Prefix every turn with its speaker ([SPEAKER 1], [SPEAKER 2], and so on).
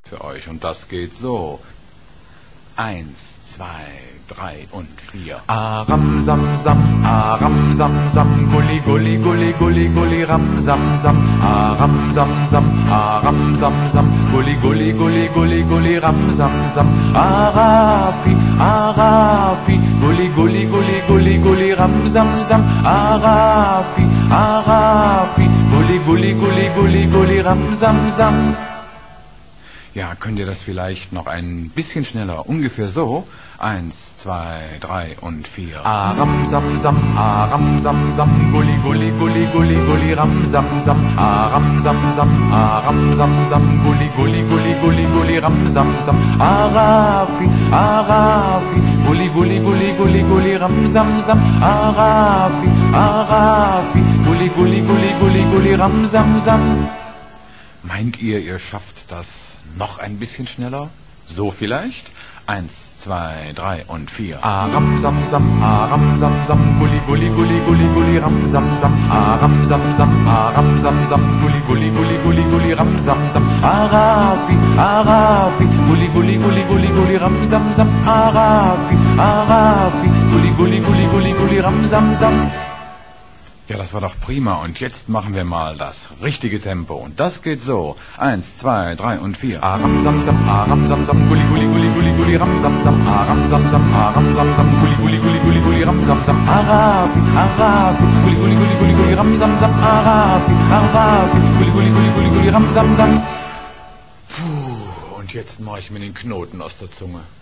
[SPEAKER 1] für euch und das geht so. 1, 2, 3 und 4.
[SPEAKER 2] Aram sam sam, aram sam sam, gulli gulli gulli gulli gulli ram sam sam, aram sam sam, aram sam sam, gulli gulli gulli gulli gulli ram sam sam, arafi arafi, gulli gulli gulli gulli gulli ram sam sam, arafi arafi, gulli gulli gulli gulli gulli ram sam sam.
[SPEAKER 1] Ja, könnt ihr das vielleicht noch ein bisschen schneller? Ungefähr so. 1, 2, 3 und 4.
[SPEAKER 2] Aram sam sam, gulli gulli gulli gulli gulli ram sam sam, aram sam sam, gulli gulli gulli gulli gulli ram sam sam, arafi arafi, gulli gulli gulli gulli gulli ram sam sam, arafi arafi, gulli gulli gulli gulli gulli ram sam sam.
[SPEAKER 1] Meint ihr schafft das noch ein bisschen schneller? So vielleicht? 1, 2, 3 und 4.
[SPEAKER 2] Aram sam sam, gulli gulli gulli gulli gulli ram sam sam, aram sam sam, gulli gulli gulli gulli gulli ram sam sam, arafi arafi, gulli gulli gulli gulli gulli ram sam sam, arafi arafi, gulli gulli gulli gulli gulli ram sam sam.
[SPEAKER 1] Ja, das war doch prima. Und jetzt machen wir mal das richtige Tempo. Und das geht so. 1, 2, 3 und 4.
[SPEAKER 2] Aram sam sam, gulli gulli gulli gulli gulli ram sam sam, aram sam sam, gulli gulli gulli gulli gulli ram sam sam, arafi arafi, gulli gulli gulli gulli gulli ram sam sam, arafi arafi, gulli gulli gulli gulli gulli ram sam sam.
[SPEAKER 1] Puh, und jetzt mache ich mir den Knoten aus der Zunge.